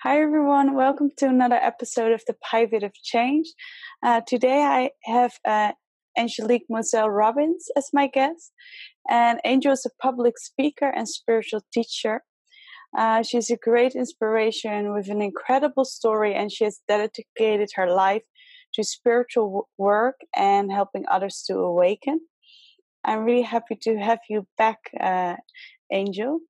Hi, everyone. Welcome to another episode of the Pivot of Change. Today, I have Angelique Moselle Robbins as my guest. And Angel is a public speaker and spiritual teacher. She's a great inspiration with an incredible story, and she has dedicated her life to spiritual work and helping others to awaken. I'm really happy to have you back, Angel.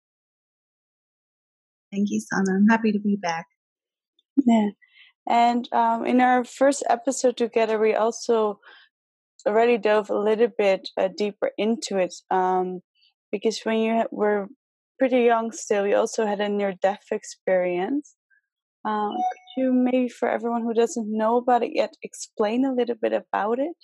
Thank you, Sana. I'm happy to be back. Yeah. And in our first episode together, we also already dove a little bit deeper into it because when you were pretty young still, you also had a near-death experience. Could you maybe, for everyone who doesn't know about it yet, explain a little bit about it?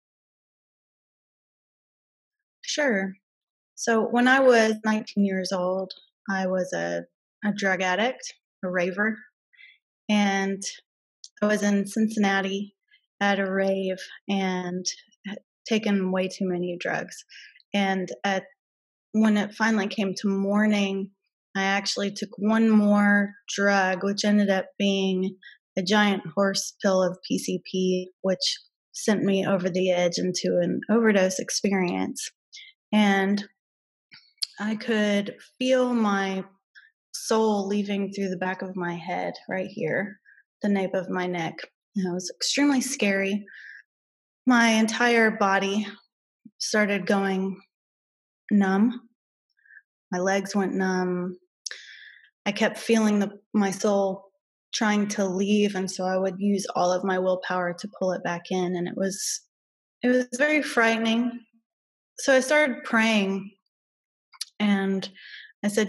Sure. So when I was 19 years old, I was a drug addict, a raver, and I was in Cincinnati at a rave and had taken way too many drugs. And when it finally came to morning, I actually took one more drug, which ended up being a giant horse pill of PCP, which sent me over the edge into an overdose experience. And I could feel my soul leaving through the back of my head right here, the nape of my neck. And it was extremely scary. My entire body started going numb. My legs went numb. I kept feeling my soul trying to leave, and so I would use all of my willpower to pull it back in, and it was very frightening. So I started praying, and I said,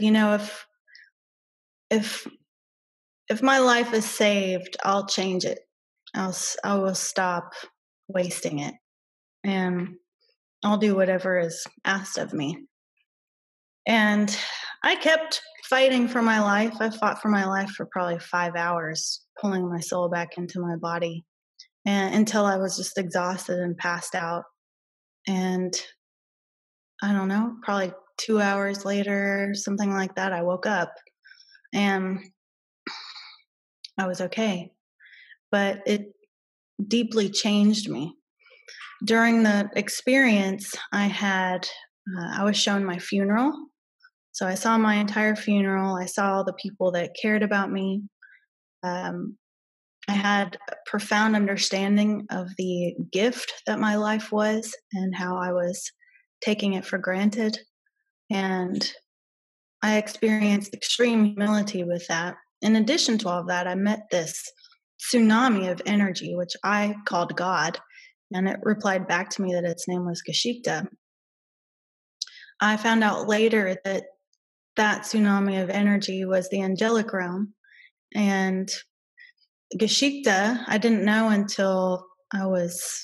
if my life is saved, I'll change it. I will stop wasting it, and I'll do whatever is asked of me. And I kept fighting for my life. I fought for my life for probably 5 hours, pulling my soul back into my body, and until I was just exhausted and passed out. And I don't know, probably 2 hours later, something like that, I woke up and I was okay. But it deeply changed me. During the experience, I was shown my funeral. So I saw my entire funeral. I saw all the people that cared about me. I had a profound understanding of the gift that my life was and how I was taking it for granted. And I experienced extreme humility with that. In addition to all of that, I met this tsunami of energy, which I called God, and it replied back to me that its name was Geshikta. I found out later that tsunami of energy was the angelic realm, and Geshikta, I didn't know until I was,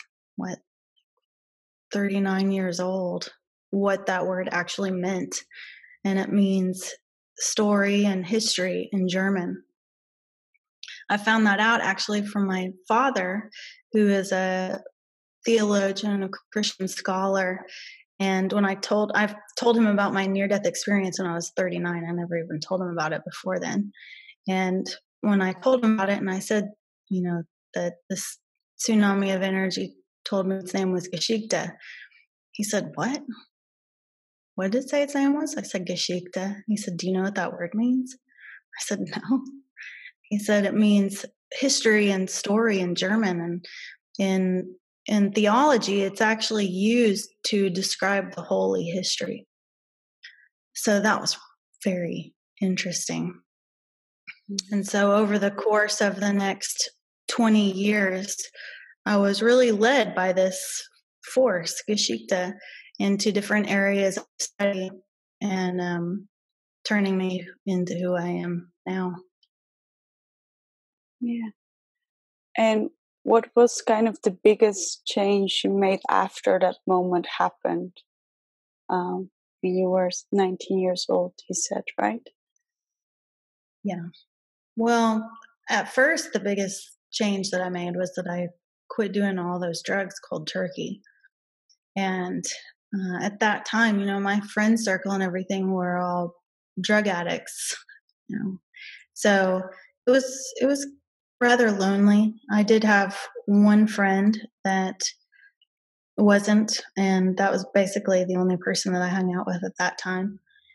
39 years old, what that word actually meant. And it means story and history in German. I found that out actually from my father, who is a theologian and a Christian scholar. And when I've told him about my near-death experience when I was 39. I never even told him about it before then. And when I told him about it and I said, that this tsunami of energy told me its name was Geshikta, he said, "What? What did it say its name was?" I said, "Geshikta." He said, "Do you know what that word means?" I said, "No." He said, "It means history and story in German. And in theology, it's actually used to describe the holy history." So that was very interesting. And so over the course of the next 20 years, I was really led by this force, Geshikta, into different areas of study and turning me into who I am now. Yeah. And what was kind of the biggest change you made after that moment happened? When you were 19 years old, you said, right? Yeah. Well, at first, the biggest change that I made was that I quit doing all those drugs cold turkey. And at that time, my friend circle and everything were all drug addicts, So it was rather lonely. I did have one friend that wasn't, and that was basically the only person that I hung out with at that time.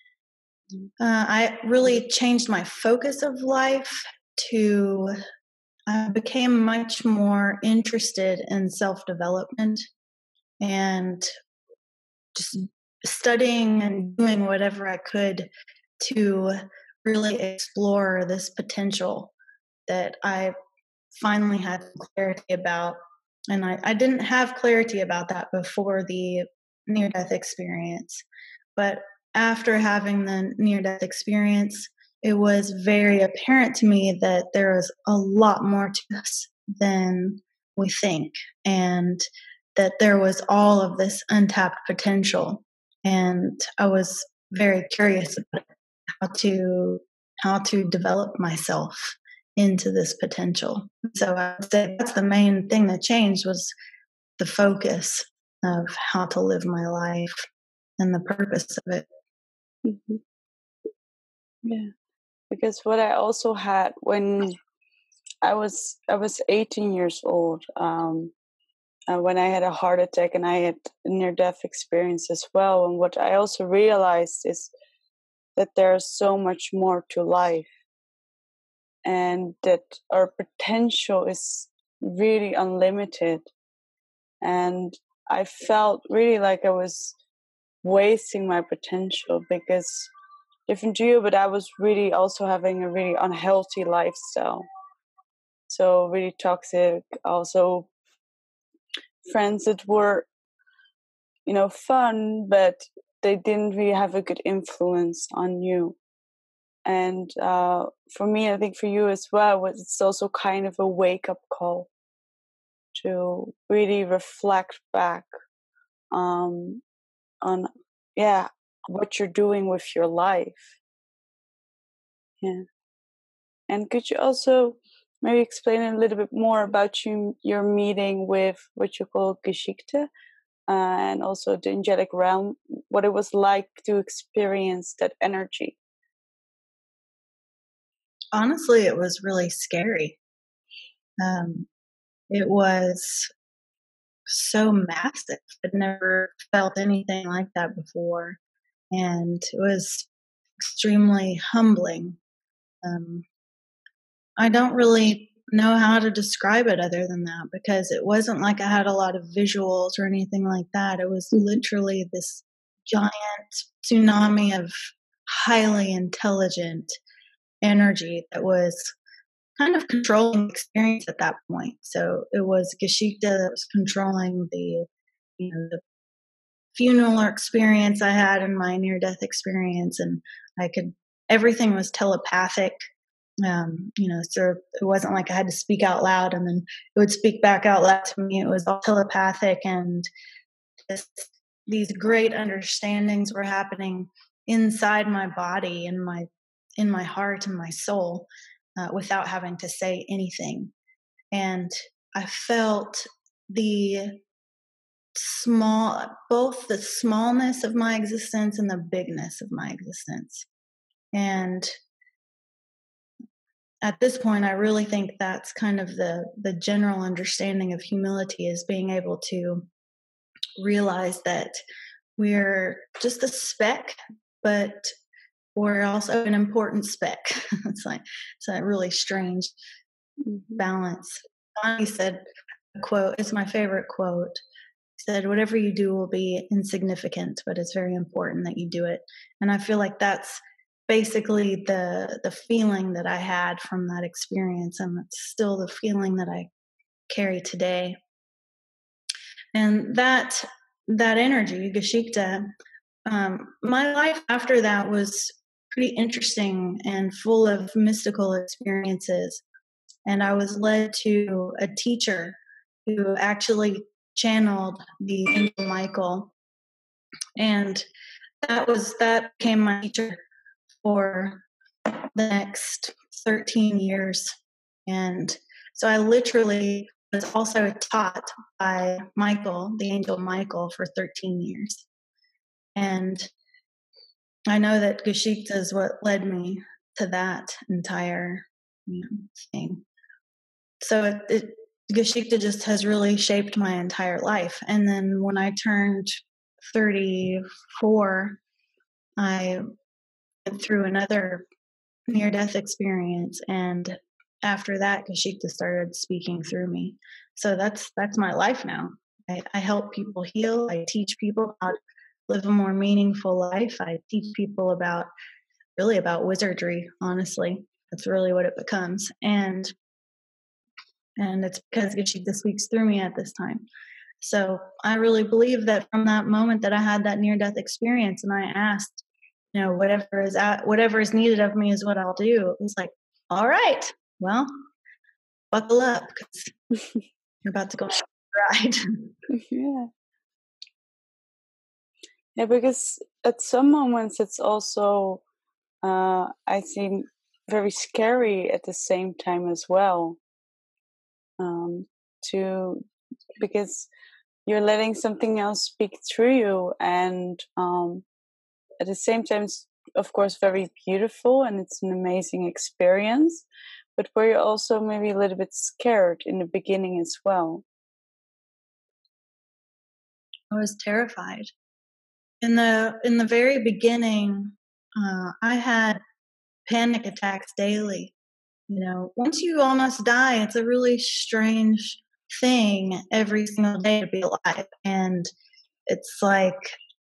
I really changed my focus of life to, I became much more interested in self development and just studying and doing whatever I could to really explore this potential that I finally had clarity about. And I didn't have clarity about that before the near death experience. But after having the near death experience, it was very apparent to me that there is a lot more to us than we think, and that there was all of this untapped potential. And I was very curious about how to develop myself into this potential. So I would say that's the main thing that changed, was the focus of how to live my life and the purpose of it. Mhm. Yeah, because what I also had when I was 18 years old, when I had a heart attack, and I had a near death experience as well. And what I also realized is that there's so much more to life, and that our potential is really unlimited. And I felt really like I was wasting my potential, because different to you, but I was really also having a really unhealthy lifestyle. So really toxic, also friends that were, fun, but they didn't really have a good influence on you. And for me, I think for you as well, it's also kind of a wake up call to really reflect back on, yeah, what you're doing with your life. Yeah. And could you also maybe explain a little bit more about your meeting with what you call Geschichte, and also the angelic realm, what it was like to experience that energy? Honestly, it was really scary. Um, it was so massive. I'd never felt anything like that before. And it was extremely humbling. Um, I don't really know how to describe it other than that, because it wasn't like I had a lot of visuals or anything like that. It was literally this giant tsunami of highly intelligent energy that was kind of controlling the experience at that point. So it was Geschichte that was controlling the funeral experience I had in my near death experience, and I could everything was telepathic. So it wasn't like I had to speak out loud and then it would speak back out loud to me. It was all telepathic, and this, these great understandings were happening inside my body, in my heart and my soul, without having to say anything. And I felt the both the smallness of my existence and the bigness of my existence. And at this point, I really think that's kind of the general understanding of humility, is being able to realize that we're just a speck, but we're also an important speck. It's a really strange balance. He said a quote, it's my favorite quote. He said, "Whatever you do will be insignificant, but it's very important that you do it." And I feel like that's basically the feeling that I had from that experience, and it's still the feeling that I carry today. And that energy, Geschichte, my life after that was pretty interesting and full of mystical experiences. And I was led to a teacher who actually channeled the angel Michael, and that became my teacher for the next 13 years. And so I literally was also taught by Michael, the angel Michael, for 13 years. And I know that Geschichte is what led me to that entire thing. So Geschichte just has really shaped my entire life. And then when I turned 34, I went through another near-death experience, and after that, Geschichte started speaking through me. So that's my life now. I help people heal. I teach people how to live a more meaningful life. I teach people about wizardry. Honestly, that's really what it becomes, and it's because Geschichte speaks through me at this time. So I really believe that from that moment that I had that near-death experience, and I asked, whatever is needed of me is what I'll do. It was like, all right, well, buckle up because you're about to go on a ride. Yeah. Yeah, because at some moments it's also, I think, very scary at the same time as well. Because you're letting something else speak through you, and at the same time, it's of course very beautiful and it's an amazing experience, but were you also maybe a little bit scared in the beginning as well? I was terrified. In the very beginning, I had panic attacks daily. Once you almost die, it's a really strange thing every single day to be alive, and it's like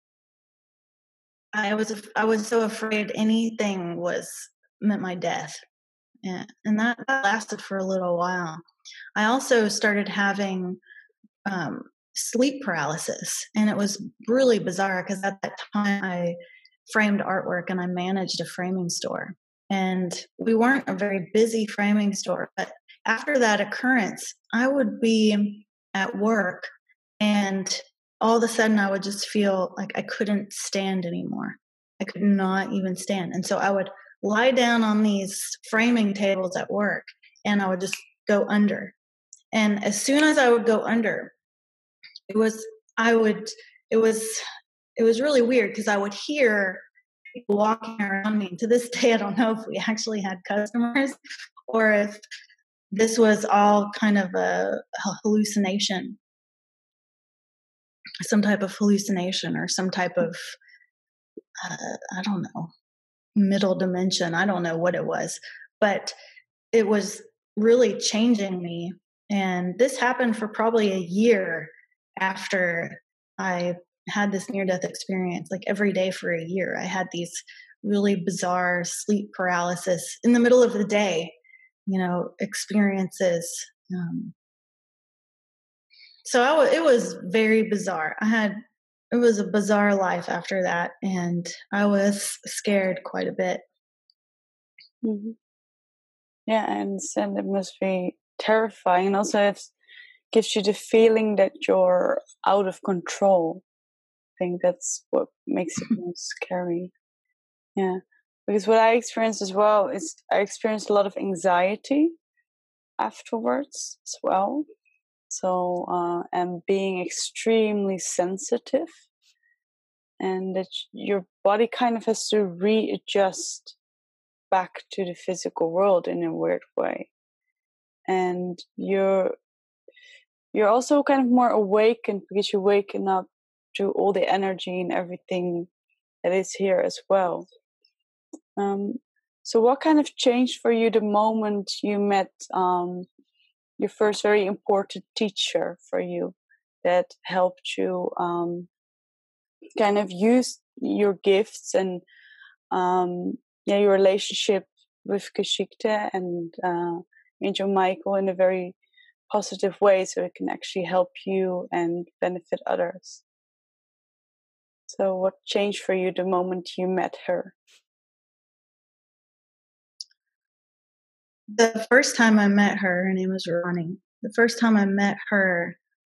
I was so afraid anything meant my death, and that lasted for a little while. I also started having um, sleep paralysis, and it was really bizarre because at that time I framed artwork and I managed a framing store, and we weren't a very busy framing store. But after that occurrence, I would be at work, and all of a sudden I would just feel like I couldn't stand anymore. I could not even stand. And so I would lie down on these framing tables at work, and I would just go under. And as soon as I would go under, it was I would it was it was really weird because I would hear people walking around me. To this day, I don't know if we actually had customers or if this was all kind of a hallucination, some type of hallucination or some type of, I don't know, middle dimension. I don't know what it was, but it was really changing me. And this happened for probably a year after I had this near death experience. Like every day for a year, I had these really bizarre sleep paralysis in the middle of the day, experiences. So it was very bizarre. It was a bizarre life after that, and I was scared quite a bit. Mm-hmm. Yeah, I understand. It must be terrifying, and also it gives you the feeling that you're out of control. I think that's what makes it most scary. Yeah, because what I experienced as well is I experienced a lot of anxiety afterwards as well. So, and being extremely sensitive, and that your body kind of has to readjust back to the physical world in a weird way. And you're also kind of more awakened because you're waking up to all the energy and everything that is here as well. So what kind of changed for you the moment you met your first very important teacher for you that helped you kind of use your gifts and your relationship with Geschichte and Angel Michael in a very positive way, so it can actually help you and benefit others? So what changed for you the moment you met her? The first time I met her name was Ronnie. The first time I met her,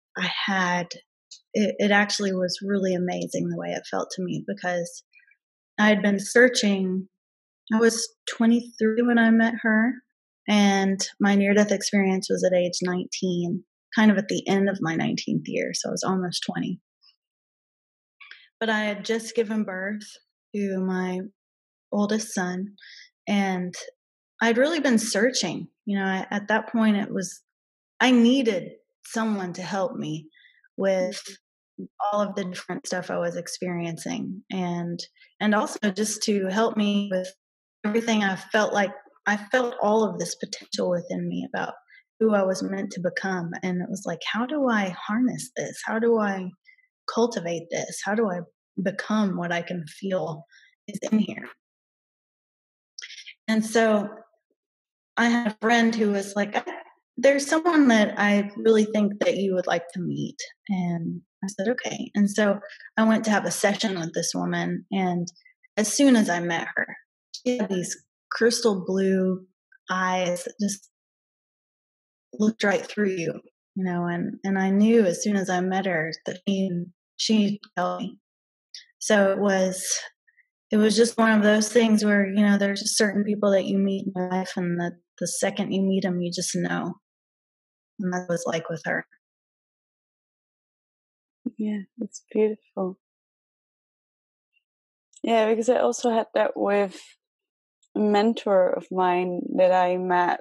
it actually was really amazing the way it felt to me because I had been searching. I was 23 when I met her, and my near-death experience was at age 19, kind of at the end of my 19th year, so I was almost 20. But I had just given birth to my oldest son, and I'd really been searching. At that point, I needed someone to help me with all of the different stuff I was experiencing, and also just to help me with everything. I felt all of this potential within me about who I was meant to become, and it was like, how do I harness this? How do I cultivate this? How do I become what I can feel is in here? And so I had a friend who was like, there's someone that I really think that you would like to meet. And I said, okay. And so I went to have a session with this woman. And as soon as I met her, she had these crystal blue eyes that just looked right through you, and I knew as soon as I met her that she helped me. So it was just one of those things where, there's certain people that you meet in life, and the second you meet them, you just know. And that was like with her. Yeah, it's beautiful. Yeah, because I also had that with a mentor of mine that I met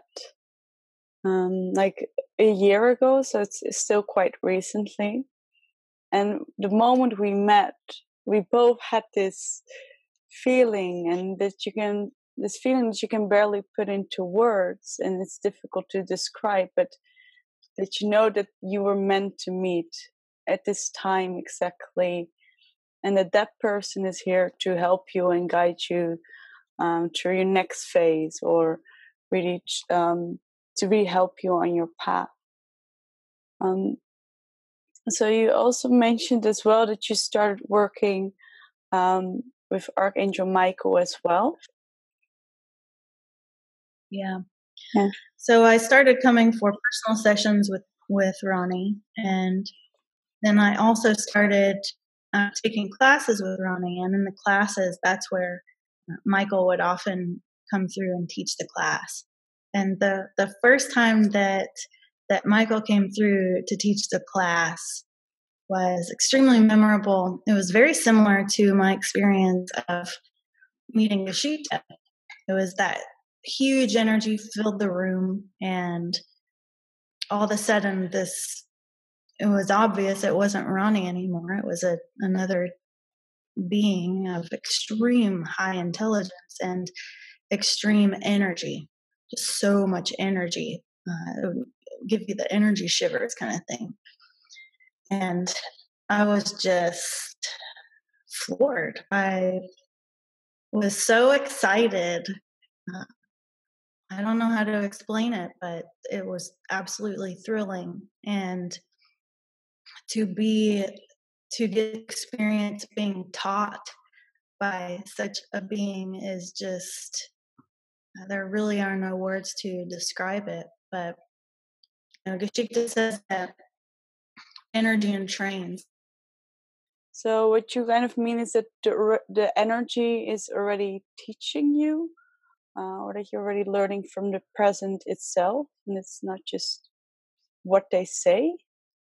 like a year ago, so it's still quite recently. And the moment we met, we both had this feeling, and this feeling that you can barely put into words, and it's difficult to describe, but that you know that you were meant to meet at this time exactly, and that person is here to help you and guide you through your next phase, or really to really help you on your path. So you also mentioned as well that you started working with Archangel Michael as well. Yeah. Yeah. So I started coming for personal sessions with Ronnie, and then I also started taking classes with Ronnie. And in the classes, that's where Michael would often come through and teach the class. And the first time that Michael came through to teach the class was extremely memorable. It was very similar to my experience of meeting Yashita. It was that huge energy filled the room, and all of a sudden it was obvious it wasn't Ronnie anymore. It was another being of extreme high intelligence and extreme energy, just so much energy. It would give you the energy shivers kind of thing. And I was just floored. I was so excited. Uh, I don't know how to explain it, but it was absolutely thrilling. And to get experience being taught by such a being is just, there really are no words to describe it. But Gashikta says that energy entrains. So what you kind of mean is that the energy is already teaching you, or that you're already learning from the present itself, and it's not just what they say.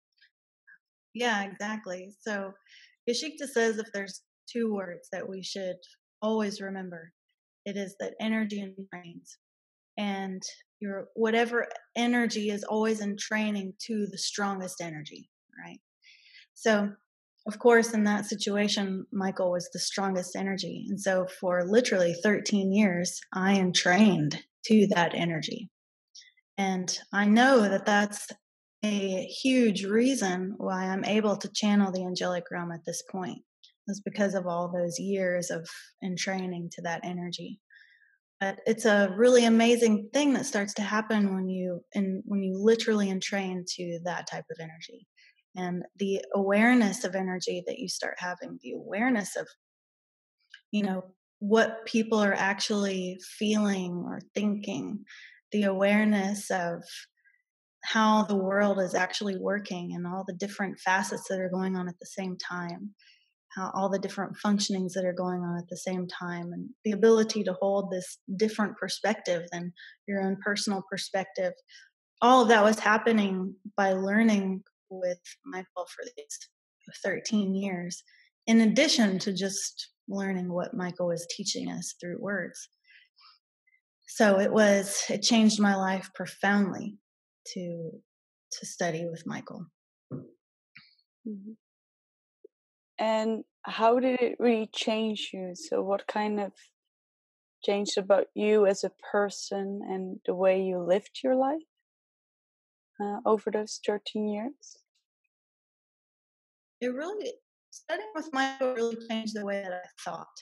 Yeah, exactly. So Gashikta says if there's two words that we should always remember, it is that energy entrains. And your whatever energy is always in training to the strongest energy, right? So of course, in that situation, Michael was the strongest energy. And so for literally 13 years, I am trained to that energy. And I know that that's a huge reason why I'm able to channel the angelic realm at this point. Is because of all those years of in training to that energy. But it's a really amazing thing that starts to happen when you literally entrain to that type of energy. And the awareness of energy that you start having, the awareness of, what people are actually feeling or thinking, the awareness of how the world is actually working and all the different facets that are going on at the same time, how all the different functionings that are going on at the same time, and the ability to hold this different perspective than your own personal perspective. All of that was happening by learning with Michael for these 13 years, in addition to just learning what Michael was teaching us through words. So it changed my life profoundly to study with Michael. Mhm. And how did it really change you? So what kind of changed about you as a person and the way you lived your life over those 13 years? It really Studying with Michael really changed the way that I thought.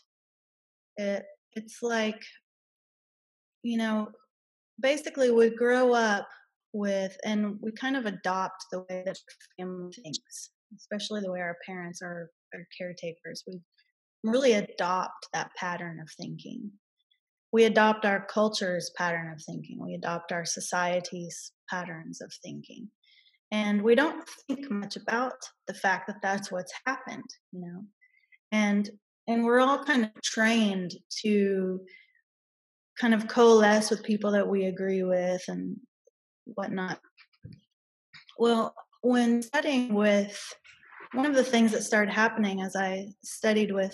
It's like, you know, basically we grow up with, and we kind of adopt the way that our family thinks, especially the way our parents are caretakers. We really adopt that pattern of thinking. We adopt our culture's pattern of thinking. We adopt our society's patterns of thinking. And we don't think much about the fact that that's what's happened, you know. And we're all kind of trained to kind of coalesce with people that we agree with and whatnot. Well, when studying with, one of the things that started happening as I studied with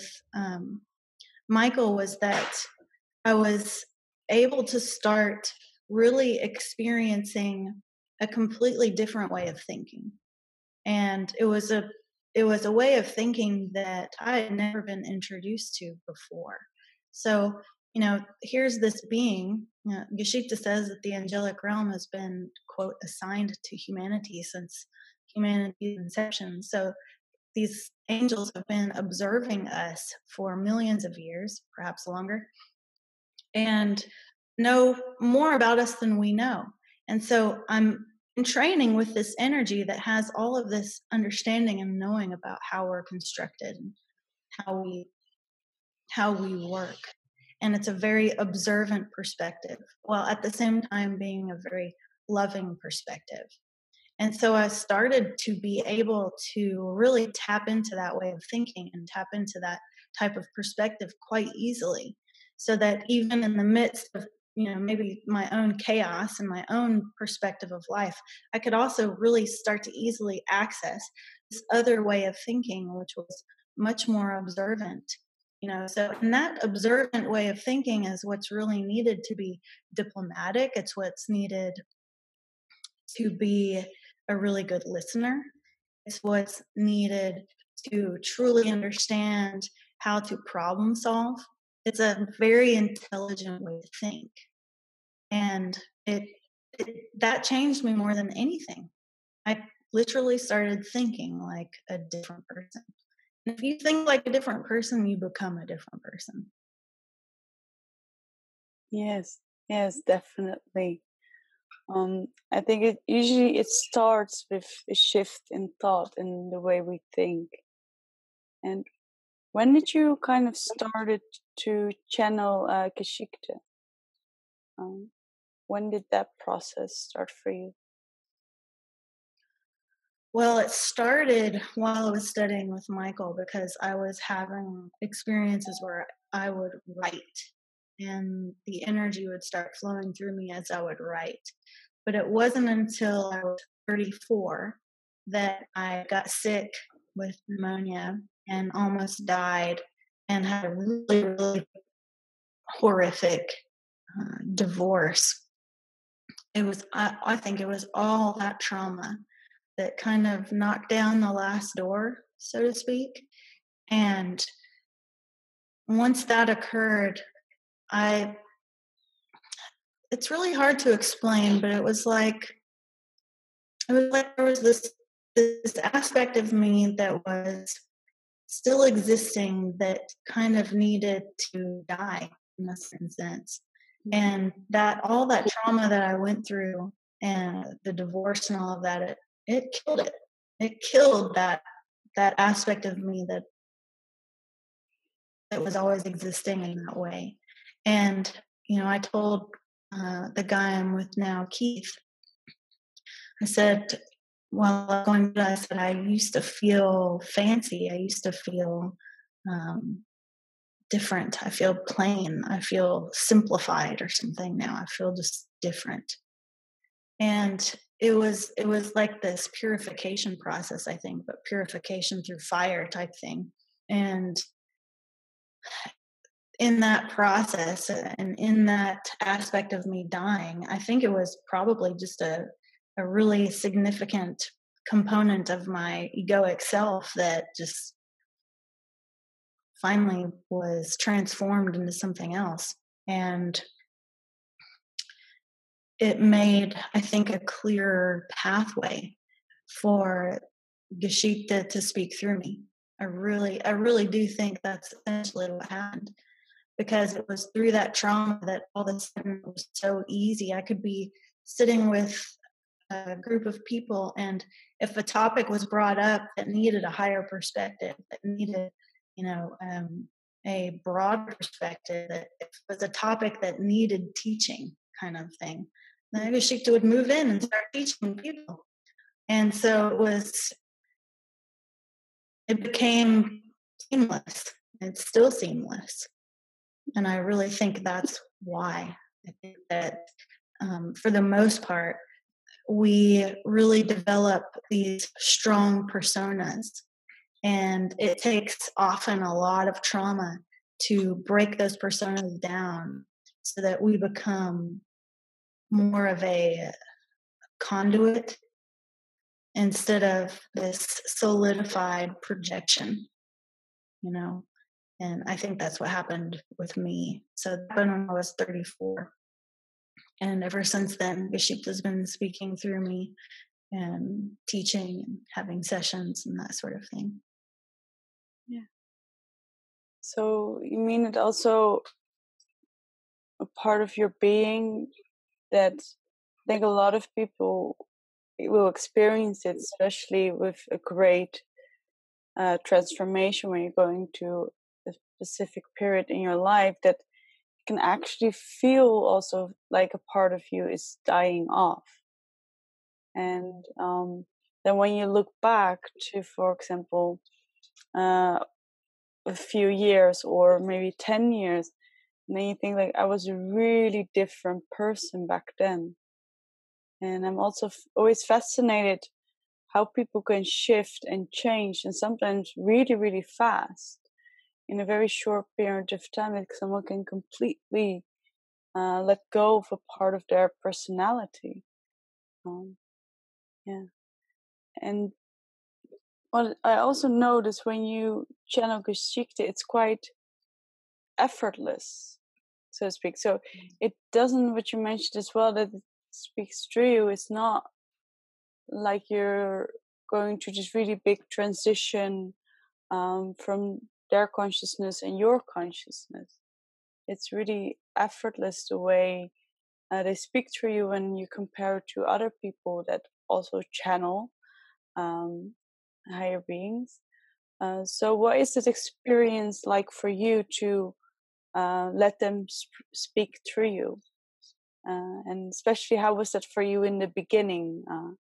Michael was that I was able to start really experiencing a completely different way of thinking. And it was a way of thinking that I had never been introduced to before. So, you know, here's this being. Geschichte says that the angelic realm has been, quote, assigned to humanity since humanity's inception. So these angels have been observing us for millions of years, perhaps longer, and know more about us than we know. And so I'm in training with this energy that has all of this understanding and knowing about how we're constructed and how we work. And it's a very observant perspective, while at the same time being a very loving perspective. And so I started to be able to really tap into that way of thinking and tap into that type of perspective quite easily. So that even in the midst of, you know, maybe my own chaos and my own perspective of life, I could also really start to easily access this other way of thinking, which was much more observant. You know, so and that observant way of thinking is what's really needed to be diplomatic. It's what's needed to be a really good listener. It's what's needed to truly understand how to problem solve. It's a very intelligent way to think. And that changed me more than anything. I literally started thinking like a different person. And if you think like a different person, you become a different person. Yes, yes, definitely. I think it starts with a shift in thought and the way we think. And when did you kind of started to channel Geschichte? Um, when did that process start for you? Well, it started while I was studying with Michael because I was having experiences where I would write and the energy would start flowing through me as I would write. But it wasn't until I was 34 that I got sick with pneumonia and almost died and had a really, really horrific divorce. I think it was all that trauma that kind of knocked down the last door, so to speak. And once that occurred, I it's really hard to explain, but it was like there was this aspect of me that was still existing that kind of needed to die in a certain sense. And that all that trauma that I went through and the divorce and all of that, it killed it. It killed that aspect of me that was always existing in that way. And, you know, I told the guy I'm with now, Keith, I said, while going to, I said, I used to feel fancy. I used to feel um, different. I feel plain. I feel simplified or something now. I feel just different. And it was like this purification process, I think, but purification through fire type thing. And in that process and in that aspect of me dying, I think it was probably just a really significant component of my egoic self that just finally was transformed into something else. And it made, I think, a clearer pathway for Geschichte to speak through me. I really do think that's essentially what happened, because it was through that trauma that all of a sudden it was so easy. I could be sitting with a group of people, and if a topic was brought up that needed a higher perspective, that needed, a broad perspective, that if it was a topic that needed teaching kind of thing, then Geschichte would move in and start teaching people. And so it became seamless. It's still seamless. And I really think that's why. I think that for the most part, we really develop these strong personas. And it takes often a lot of trauma to break those personas down so that we become more of a conduit instead of this solidified projection, And I think that's what happened with me. So that happened when I was 34. And ever since then, Geschichte has been speaking through me and teaching and having sessions and that sort of thing. Yeah. So you mean it also a part of your being that I think a lot of people will experience it, especially with a great transformation when you're going to a specific period in your life, that you can actually feel also like a part of you is dying off. And then when you look back to, for example, a few years or maybe 10 years, and then you think like, I was a really different person back then. And I'm also always fascinated how people can shift and change, and sometimes really, really fast in a very short period of time. Like someone can completely let go of a part of their personality. Yeah. And what I also notice when you channel Geschichte, it's quite effortless, so to speak. So it doesn't, what you mentioned as well, that it speaks through you. It's not like you're going to this really big transition from their consciousness and your consciousness. It's really effortless the way they speak through you when you compare it to other people that also channel higher beings. So what is this experience like for you to let them speak through you? And especially, how was that for you in the beginning?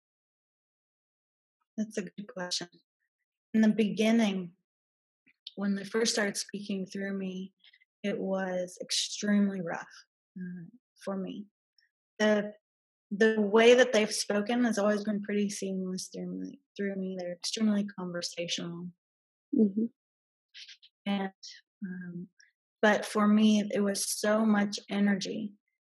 That's a good question. In the beginning, when they first started speaking through me, it was extremely rough for me. The way that they've spoken has always been pretty seamless through me. They're extremely conversational. Mm-hmm. And but for me, it was so much energy.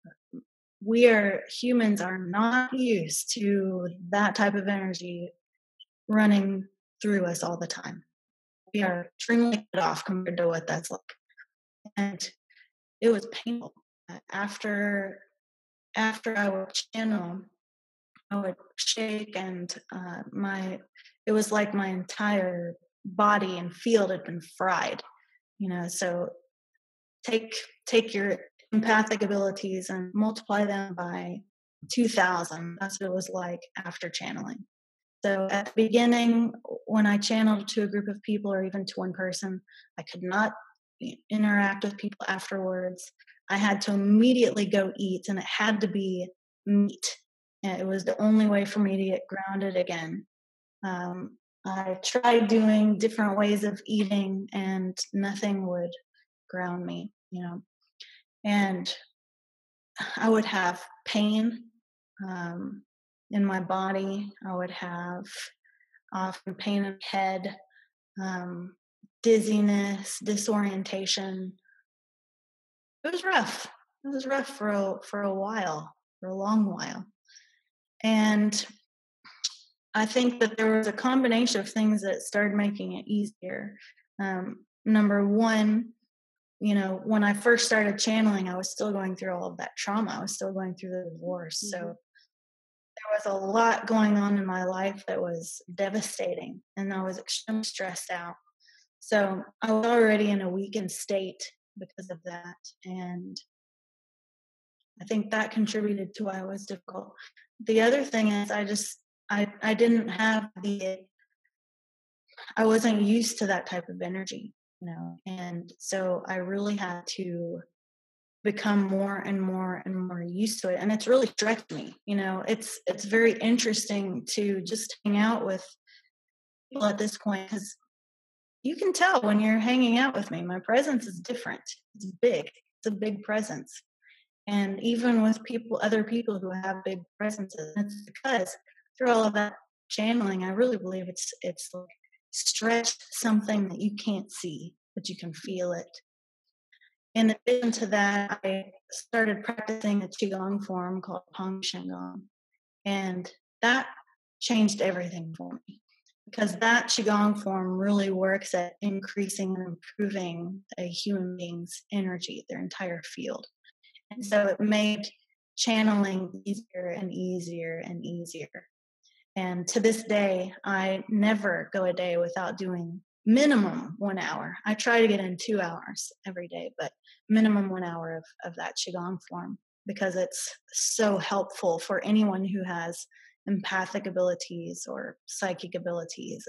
Humans are not used to that type of energy running through us all the time. We are extremely cut off compared to what that's like. And it was painful. After I would channel, I would shake, and it was like my entire body and field had been fried. So take your empathic abilities and multiply them by 2,000. That's what it was like after channeling. So at the beginning, when I channeled to a group of people or even to one person, I could not interact with people afterwards. I had to immediately go eat, and it had to be meat. And it was the only way for me to get grounded again. I tried doing different ways of eating, and nothing would ground me, And I would have pain in my body. I would have often pain in the head, dizziness, disorientation. it was rough. It was rough for a while, for a long while. And I think that there was a combination of things that started making it easier. Number one, when I first started channeling, I was still going through all of that trauma. I was still going through the divorce. So there was a lot going on in my life that was devastating, and I was extremely stressed out. So I was already in a weakened state because of that. And I think that contributed to why it was difficult. The other thing is I didn't have I wasn't used to that type of energy, and so I really had to become more and more and more used to it. And it's really stretched me. It's very interesting to just hang out with people at this point, because you can tell when you're hanging out with me, my presence is different. It's big. It's a big presence. And even with other people who have big presences, it's because through all of that channeling, I really believe it's like stretched something that you can't see, but you can feel it. In addition to that, I started practicing a Qigong form called Peng Shenggong. And that changed everything for me, because that Qigong form really works at increasing and improving a human being's energy, their entire field. And so it made channeling easier and easier and easier. And to this day, I never go a day without doing minimum 1 hour. I try to get in 2 hours every day, but minimum 1 hour of that Qigong form, because it's so helpful for anyone who has empathic abilities or psychic abilities.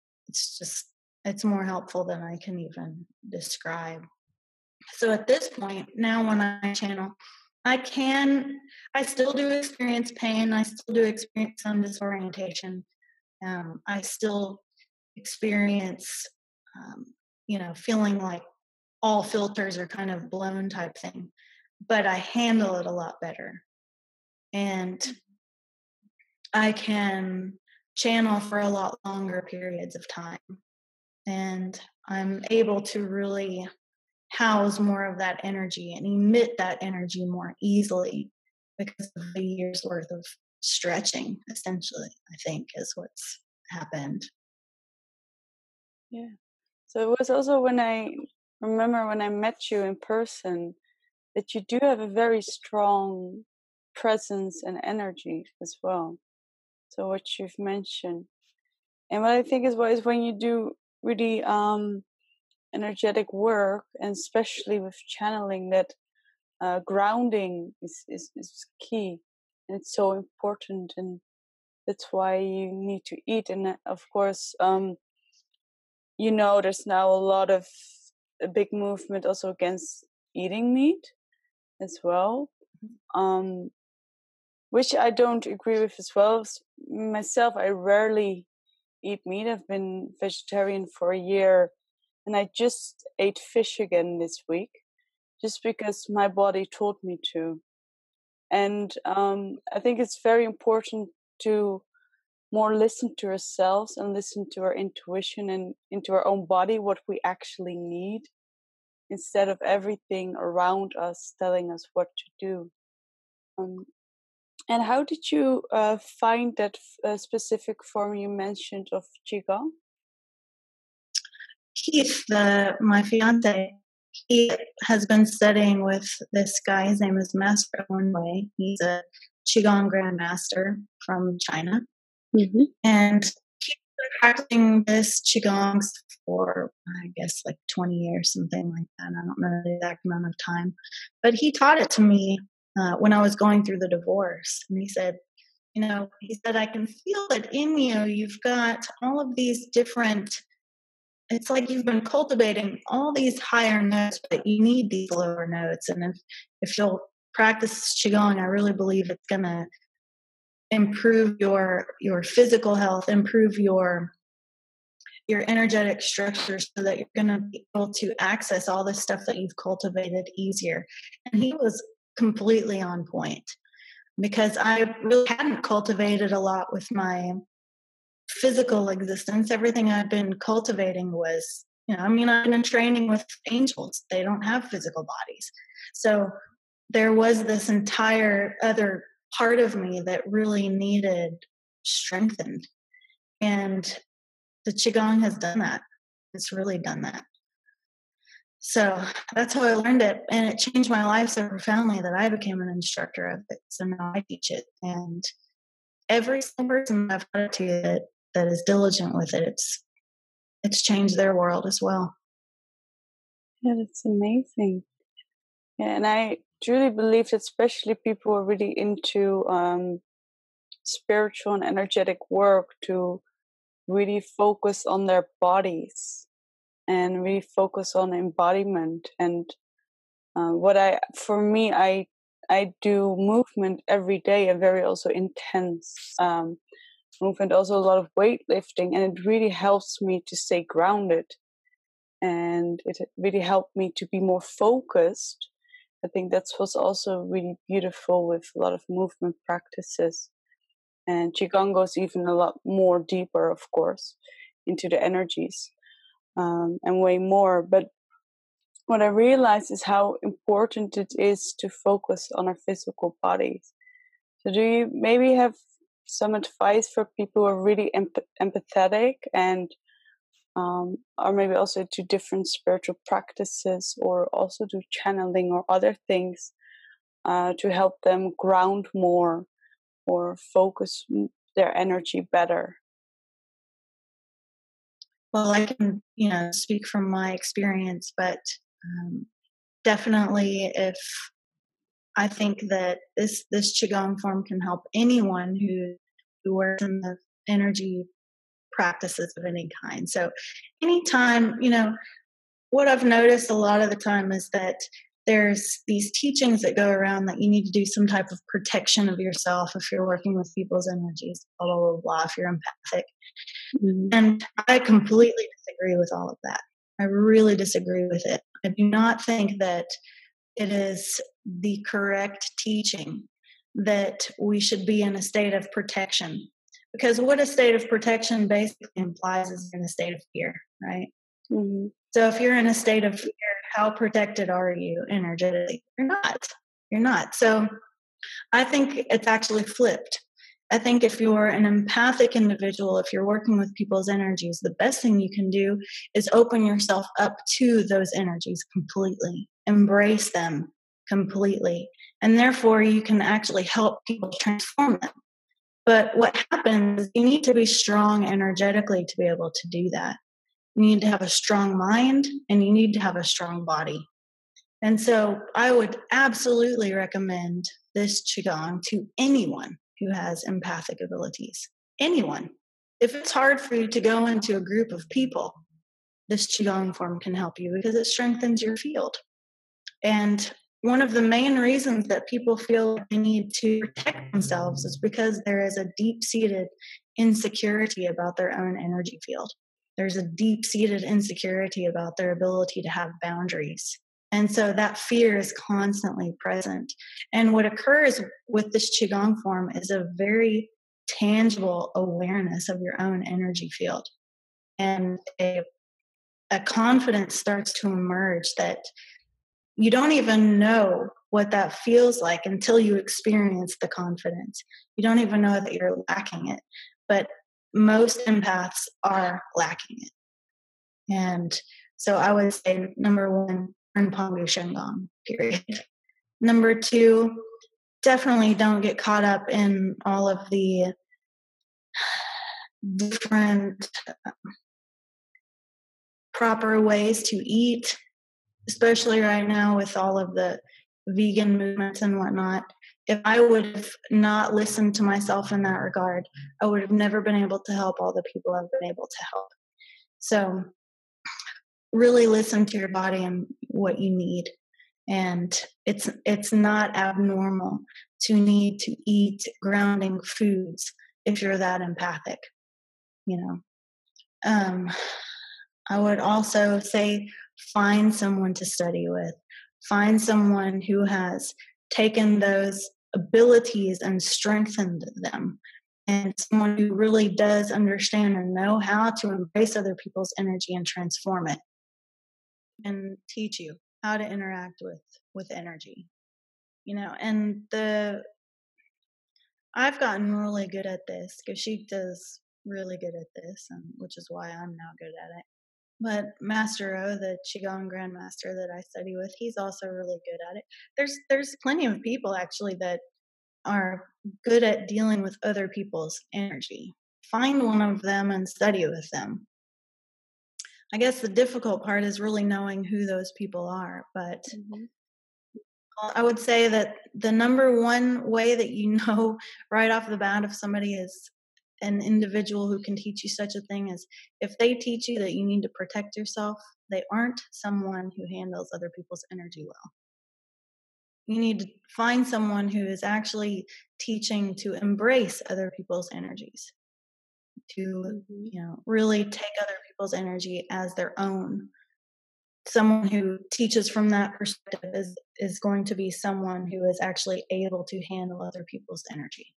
It's more helpful than I can even describe. So at this point, now when I channel, I still do experience pain. I still do experience some disorientation. I still experience, feeling like all filters are kind of blown type thing, but I handle it a lot better. And I can channel for a lot longer periods of time. And I'm able to really house more of that energy and emit that energy more easily because of the years worth of stretching, essentially, I think is what's happened. Yeah. So it was also when I met you in person that you do have a very strong presence and energy as well. So what you've mentioned. And what I think is when you do really energetic work, and especially with channeling, that grounding is key, and it's so important, and that's why you need to eat. And of course, there's now a big movement also against eating meat as well, which I don't agree with as well. Myself, I rarely eat meat. I've been vegetarian for a year, and I just ate fish again this week, just because my body told me to. And I think it's very important to more listen to ourselves and listen to our intuition and into our own body, what we actually need, instead of everything around us telling us what to do. And how did you find that specific form you mentioned of Qigong? Keith, my fiance, he has been studying with this guy. His name is Master Owen Wei. He's a Qigong Grandmaster from China. Mm-hmm. And he's been practicing this Qigong for, I guess, like 20 years, something like that. I don't know the exact amount of time. But he taught it to me when I was going through the divorce. And he said, I can feel it in you. You've got all of these different, it's like you've been cultivating all these higher notes, but you need these lower notes. And if you'll practice Qigong, I really believe it's going to improve your physical health, improve your energetic structure, so that you're going to be able to access all this stuff that you've cultivated easier. And he was completely on point, because I really hadn't cultivated a lot with my physical existence. Everything I'd been cultivating was I mean, I've been in training with angels. They don't have physical bodies. So there was this entire other part of me that really needed strengthened. And the Qigong has done that. It's really done that. So that's how I learned it. And it changed my life so profoundly that I became an instructor of it. So now I teach it. And every single person I've taught it to that is diligent with it, it's changed their world as well. Yeah, that's amazing. Yeah, and I truly believe that especially people who are really into spiritual and energetic work to really focus on their bodies and really focus on embodiment. And I do movement every day, a very also intense movement, also a lot of weightlifting, and it really helps me to stay grounded, and it really helped me to be more focused. I think that's what's also really beautiful with a lot of movement practices. And Qigong goes even a lot more deeper, of course, into the energies and way more. But what I realized is how important it is to focus on our physical bodies. So do you maybe have some advice for people who are really empathetic and or maybe also do different spiritual practices or also do channeling or other things to help them ground more or focus their energy better? Well, I can, speak from my experience, but definitely if I think that this Qigong form can help anyone who works in the energy practices of any kind. So anytime, what I've noticed a lot of the time is that there's these teachings that go around that you need to do some type of protection of yourself if you're working with people's energies, blah, blah, blah, blah, if you're empathic. Mm-hmm. And I completely disagree with all of that. I really disagree with it. I do not think that it is the correct teaching that we should be in a state of protection. Because what a state of protection basically implies is in a state of fear, right? Mm-hmm. So if you're in a state of fear, how protected are you energetically? You're not. So I think it's actually flipped. I think if you're an empathic individual, if you're working with people's energies, the best thing you can do is open yourself up to those energies completely, embrace them completely, and therefore you can actually help people transform them. But what happens is you need to be strong energetically to be able to do that. You need to have a strong mind and you need to have a strong body. And so I would absolutely recommend this Qigong to anyone who has empathic abilities. Anyone. If it's hard for you to go into a group of people, this Qigong form can help you because it strengthens your field. And one of the main reasons that people feel they need to protect themselves is because there is a deep-seated insecurity about their own energy field. There's a deep-seated insecurity about their ability to have boundaries. And so that fear is constantly present. And what occurs with this Qigong form is a very tangible awareness of your own energy field. And a confidence starts to emerge that you don't even know what that feels like until you experience the confidence. You don't even know that you're lacking it. But most empaths are lacking it. And so I would say, number one, Rinpoche Shingon, period. Number two, definitely don't get caught up in all of the different proper ways to eat, especially right now with all of the vegan movements and whatnot. If I would have not listened to myself in that regard, I would have never been able to help all the people I've been able to help. So really listen to your body and what you need. And it's not abnormal to need to eat grounding foods if you're that empathic, I would also say find someone to study with. Find someone who has taken those abilities and strengthened them. And someone who really does understand and know how to embrace other people's energy and transform it. can teach you how to interact with energy, and I've gotten really good at this. Kashif is really good at this, and which is why I'm now good at it. But Master O, the Qigong Grandmaster that I study with, he's also really good at it. There's plenty of people actually that are good at dealing with other people's energy. Find one of them and study with them. I guess the difficult part is really knowing who those people are. But I would say that the number one way that you know right off the bat if somebody is an individual who can teach you such a thing is if they teach you that you need to protect yourself, they aren't someone who handles other people's energy well. You need to find someone who is actually teaching to embrace other people's energies, to really take other people's energy as their own. Someone who teaches from that perspective is going to be someone who is actually able to handle other people's energy.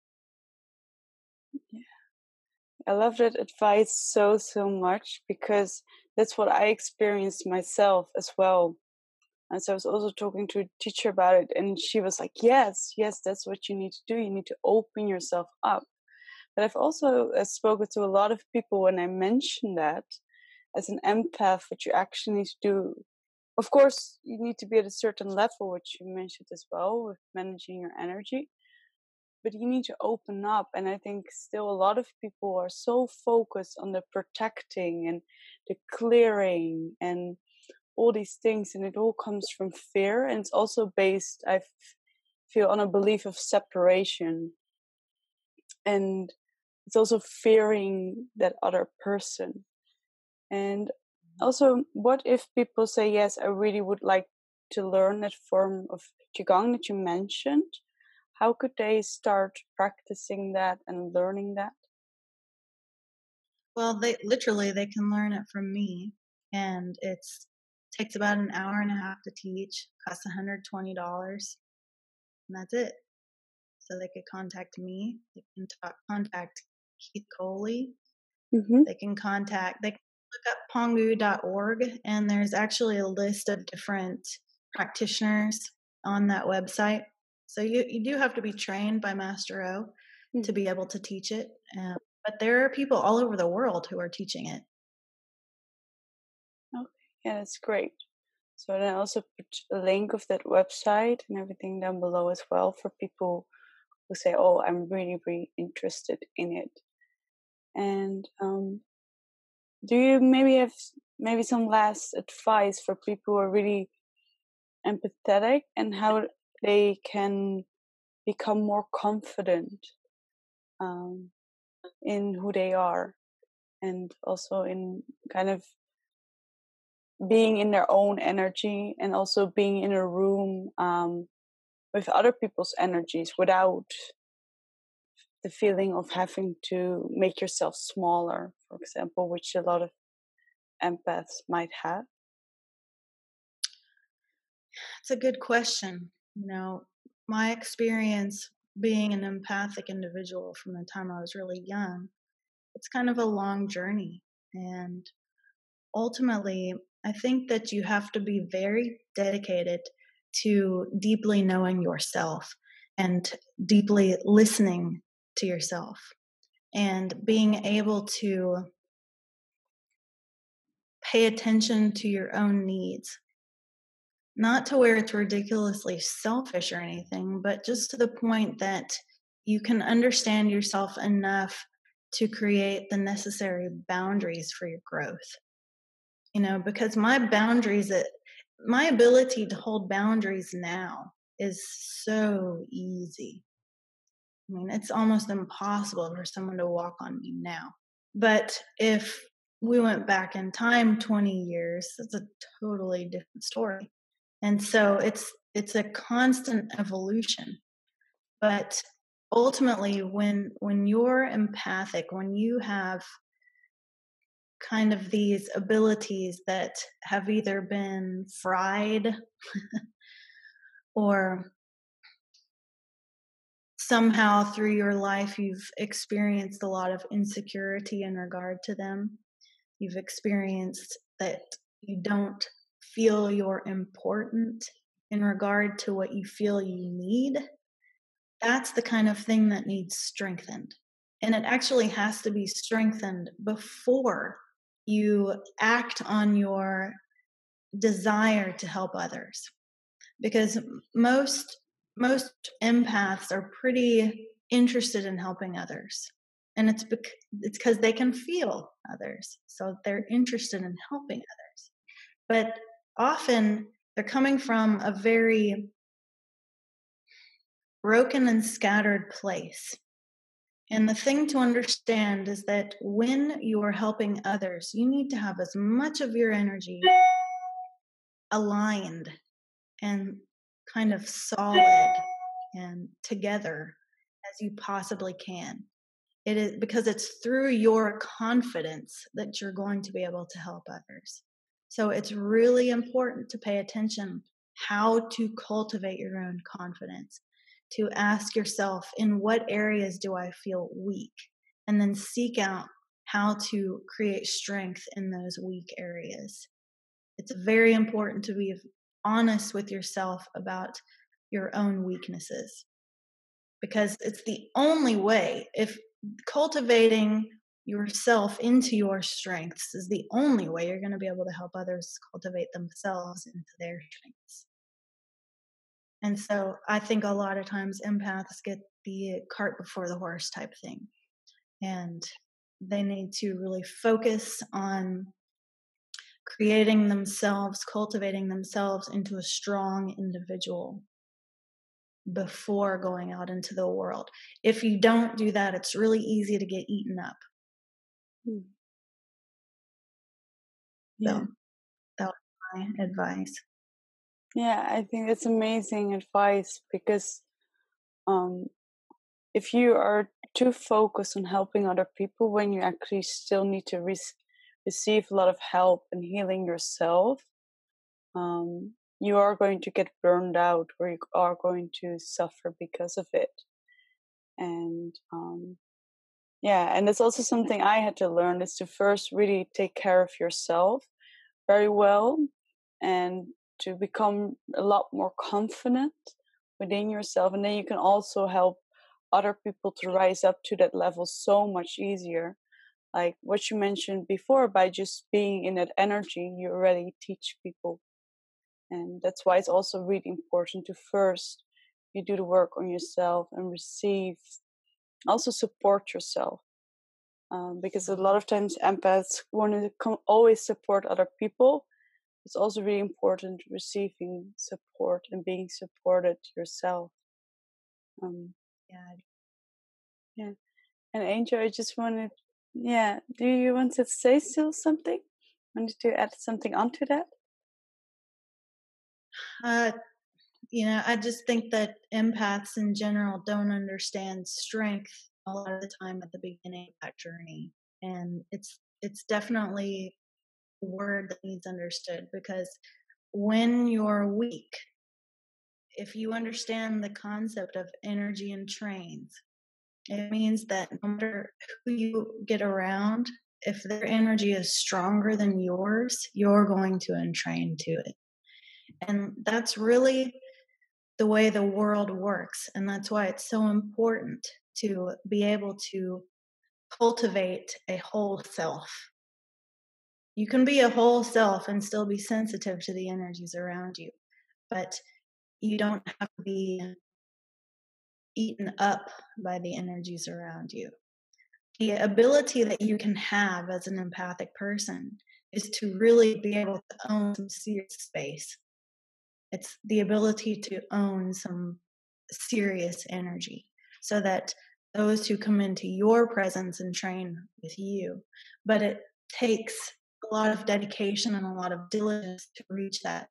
Yeah. I love that advice so much, because that's what I experienced myself as well. And so I was also talking to a teacher about it, and she was like, yes, that's what you need to do. You need to open yourself up. But I've also spoken to a lot of people when I mentioned that as an empath, what you actually need to do. Of course, you need to be at a certain level, which you mentioned as well, with managing your energy. But you need to open up. And I think still a lot of people are so focused on the protecting and the clearing and all these things, and it all comes from fear, and it's also based, I feel, on a belief of separation, and it's also fearing that other person. And also, what if people say, yes, I really would like to learn that form of Qigong that you mentioned? How could they start practicing that and learning that? Well, they can learn it from me, and takes about an hour and a half to teach, costs $120, and that's it. So they could contact me. They can contact Keith Coley. They can look up pongu.org, and there's actually a list of different practitioners on that website. So you do have to be trained by Master O to be able to teach it. But there are people all over the world who are teaching it. Okay, yeah, that's great. So then I also put a link of that website and everything down below as well for people who say, oh, I'm really, really interested in it. And do you maybe have some last advice for people who are really empathetic and how they can become more confident in who they are, and also in kind of being in their own energy, and also being in a room with other people's energies without the feeling of having to make yourself smaller, for example, which a lot of empaths might have? It's a good question. My experience being an empathic individual from the time I was really young, it's kind of a long journey. And ultimately, I think that you have to be very dedicated to deeply knowing yourself and deeply listening to yourself and being able to pay attention to your own needs. Not to where it's ridiculously selfish or anything, but just to the point that you can understand yourself enough to create the necessary boundaries for your growth. Because my ability to hold boundaries now is so easy. I mean, it's almost impossible for someone to walk on me now. But if we went back in time 20 years, it's a totally different story. And so it's a constant evolution. But ultimately, when you're empathic, when you have kind of these abilities that have either been fried or somehow through your life you've experienced a lot of insecurity in regard to them, you've experienced that you don't feel you're important in regard to what you feel you need, that's the kind of thing that needs strengthened. And it actually has to be strengthened before you act on your desire to help others. Because most empaths are pretty interested in helping others. And it's because they can feel others. So they're interested in helping others. But often they're coming from a very broken and scattered place. And the thing to understand is that when you are helping others, you need to have as much of your energy aligned and kind of solid and together as you possibly can. It is because it's through your confidence that you're going to be able to help others. So it's really important to pay attention how to cultivate your own confidence, to ask yourself, in what areas do I feel weak? And then seek out how to create strength in those weak areas. It's very important to be honest with yourself about your own weaknesses, because it's the only way. If cultivating yourself into your strengths is the only way you're going to be able to help others cultivate themselves into their strengths. And so I think a lot of times empaths get the cart before the horse type thing, and they need to really focus on creating themselves, cultivating themselves into a strong individual before going out into the world. If you don't do that, it's really easy to get eaten up. Yeah. So that was my advice. Yeah, I think that's amazing advice, because if you are too focused on helping other people when you actually still need to receive a lot of help and healing yourself, you are going to get burned out, or you are going to suffer because of it. And yeah, and that's also something I had to learn, is to first really take care of yourself very well, and to become a lot more confident within yourself. And then you can also help other people to rise up to that level so much easier. Like what you mentioned before, by just being in that energy, you already teach people. And that's why it's also really important to first you do the work on yourself and receive, also support yourself. Because a lot of times empaths want to always support other people. It's also really important receiving support and being supported yourself. Yeah. Yeah. And Angel, I just wanted, yeah, do you want to say still something? Wanted to add something onto that? I just think that empaths in general don't understand strength a lot of the time at the beginning of that journey. And it's definitely a word that needs understood, because when you're weak, if you understand the concept of energy and trains, it means that no matter who you get around, if their energy is stronger than yours, you're going to entrain to it. And that's really the way the world works. And that's why it's so important to be able to cultivate a whole self. You can be a whole self and still be sensitive to the energies around you, but you don't have to be eaten up by the energies around you. The ability that you can have as an empathic person is to really be able to own some serious space. It's the ability to own some serious energy, so that those who come into your presence and train with you. But it takes a lot of dedication and a lot of diligence to reach that.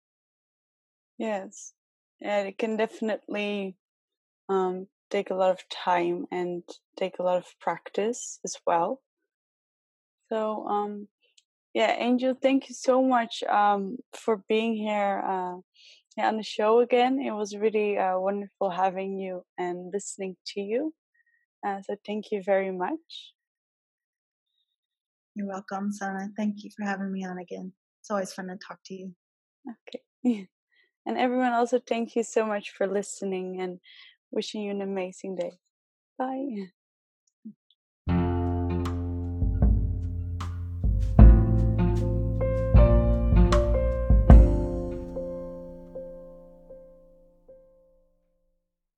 Yes. Yeah, it can definitely take a lot of time and take a lot of practice as well. So, yeah, Angel, thank you so much for being here on the show again. It was really wonderful having you and listening to you. So thank you very much. You're welcome, Sana. Thank you for having me on again. It's always fun to talk to you. Okay. And everyone also, thank you so much for listening and wishing you an amazing day. Bye.